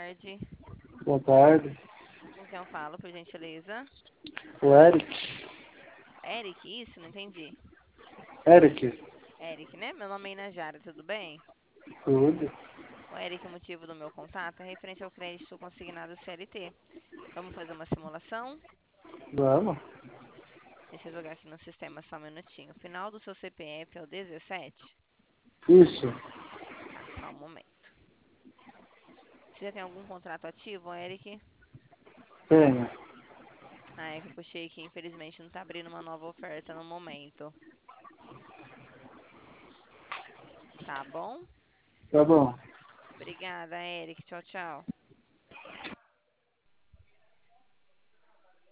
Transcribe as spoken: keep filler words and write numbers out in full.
tarde. Boa tarde. Com quem eu falo, por gentileza? O Eric. Eric, isso? Não entendi. Eric. Eric, né? Meu nome é Inajara, tudo bem? Tudo. O Eric, o motivo do meu contato é referente ao crédito consignado C L T. Vamos fazer uma simulação? Vamos. Deixa eu jogar aqui no sistema só um minutinho. O final do seu C P F é o dezessete? Isso. Só um momento. Você já tem algum contrato ativo, Eric? Tenho. Ah, é que eu puxei aqui, infelizmente não tá abrindo uma nova oferta no momento. Tá bom? Tá bom. Obrigada, Eric. Tchau, tchau.